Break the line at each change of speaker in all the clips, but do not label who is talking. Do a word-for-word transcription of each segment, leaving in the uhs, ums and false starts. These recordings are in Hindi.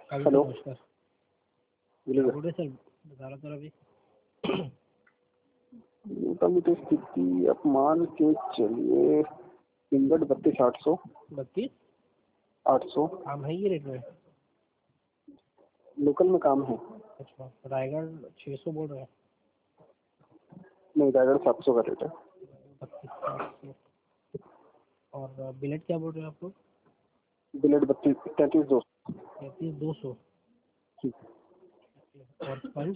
हेलो,
नमस्कार।
बोलिए।
बोले सर, बता रहा था अभी।
मोटामोटी स्थिति आप मान के चलिए, इंगट बत्तीस आठ सौ
बत्तीस
आठ सौ
काम है ये रेट में।
लोकल में काम है।
अच्छा, रायगढ़ छः सौ बोल रहे हैं।
नहीं, रायगढ़ सात सौ का रेट है।
बत्तीस सात सौ। और बिलेट क्या बोल रहे हैं आप लोग?
बिलेट बत्तीस तैंतीस दो
तैंतीस दो सौ। और स्पंज?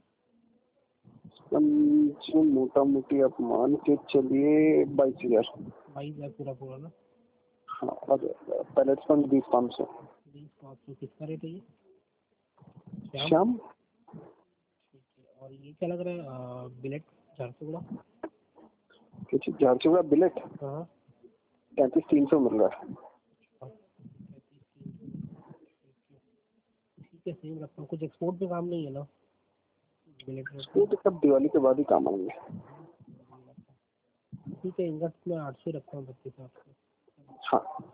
स्पंज मोटा मोटी आप मान के चलिए बाईस हजार
बाईस हज़ार पूरा पूरा ना।
हाँ, और पैलेट स्पंज बीस पाँच सौ।
बीस पाँच सौ किसका रेट है ये? श्याम।
शाम
ठीक है। और ये क्या लग रहा है आ, बिलेट झारसुगुड़ा?
कुछ झारसुगड़ा बिलेट
हाँ।
तैंतीस तीन सौ मिल रहा है।
तैंतीस तीन सौ। ठीक है, सेम रखता हूँ। कुछ एक्सपोर्ट पे काम नहीं है ना बिलेट रेट
वो
में?
तो सब दिवाली के बाद ही काम आएंगे।
ठीक है, इंगट में आठ सौ रखता हूँ, बत्तीस आठ सौ।
हाँ।